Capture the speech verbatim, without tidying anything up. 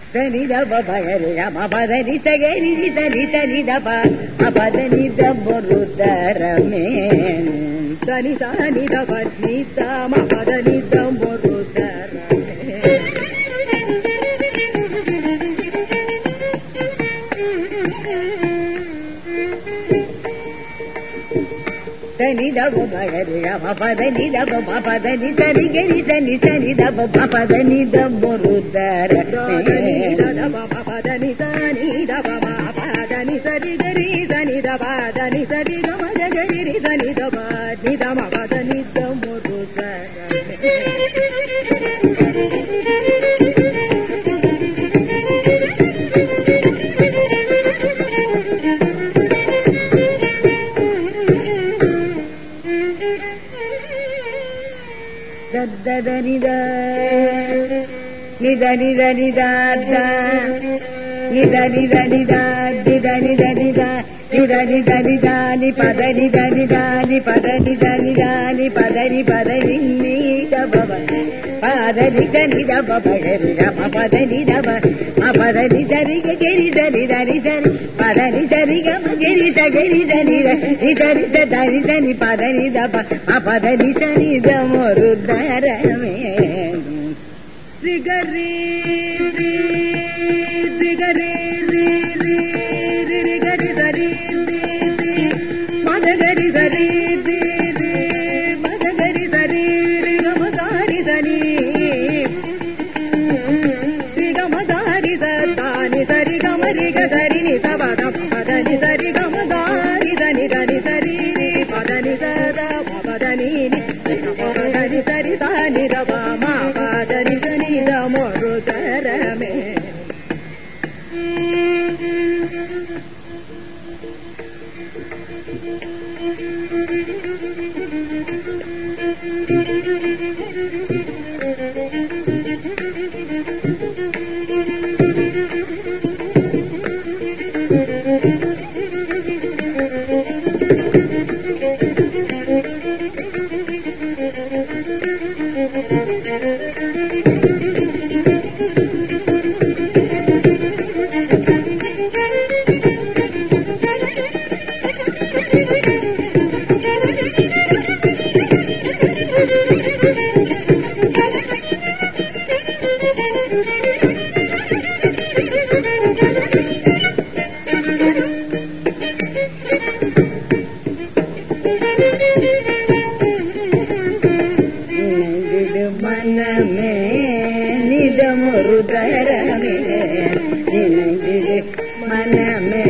தனி தப பகரி ரம பதனி சகரி தனி தனி தப அபதனி தபொரு தரமே தனி தனி தப நீதம பதனி தபொரு தரமே தனி தப பகரி ரம பதனி தப பதனி சரி கரி தனி தனி தப பதனி தபொரு தரமே பதனி தனி தப பதனி சரி கரி தனி தப தனி சரி கம கரி தனி தப நிதம பதனி தபொரு தரமே நித நித நித நித நித நித நித நித நித நித நித நித நித நி பத நித நித நி பத நித நித நி பத நி பத நித பவ பத நித நித பவரி ரம பத நித பத நித ரிக கரி தரி தரி தரி பத நித ரிக கரி தரி தரி தரி தரி தரி பத நித பத நித நித மொரு தரமே ரிகரி ரிகரி ரி கரி தரி மதகரி தரி மதகரி தரி ரிகமதாரி தனி ரிகமதாரி தானி சரி கமரி கரி நி தபத பதனி சரி கமதாரி தனி தனி சரி பதனி சத பதனி பதனி சரி தானி தப மா பதனி சனி தமொரு தரமே மனமே